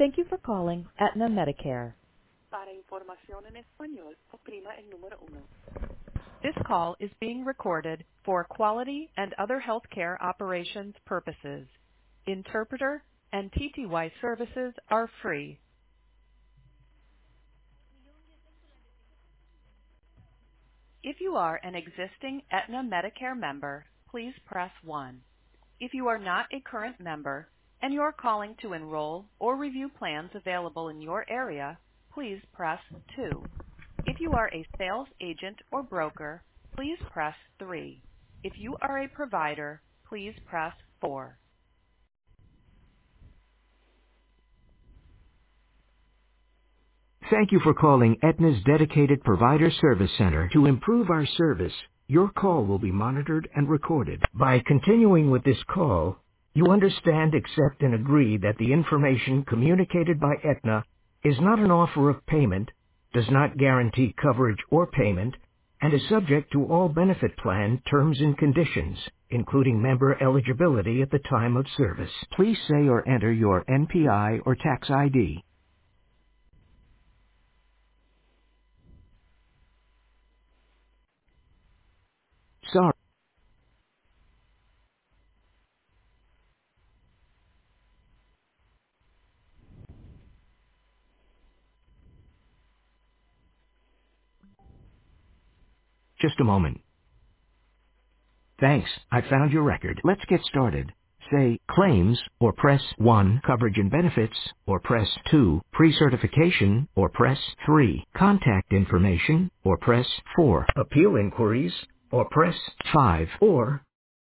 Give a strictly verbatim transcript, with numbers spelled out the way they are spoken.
Thank you for calling Aetna Medicare. Para información en español, oprima el número uno. This call is being recorded for quality and other healthcare operations purposes. Interpreter and T T Y services are free. If you are an existing Aetna Medicare member, please press one. If you are not a current member and you're calling to enroll or review plans available in your area, please press two. If you are a sales agent or broker, please press three. If you are a provider, please press four. Thank you for calling Aetna's dedicated provider service center. To improve our service, your call will be monitored and recorded. By continuing with this call, you understand, accept, and agree that the information communicated by Aetna is not an offer of payment, does not guarantee coverage or payment, and is subject to all benefit plan terms and conditions, including member eligibility at the time of service. Please say or enter your N P I or tax I D. Sorry. Just a moment. Thanks, I found your record. Let's get started. Say claims or press one, coverage and benefits, or press two, pre-certification, or press three, contact information, or press four, appeal inquiries, or press five, or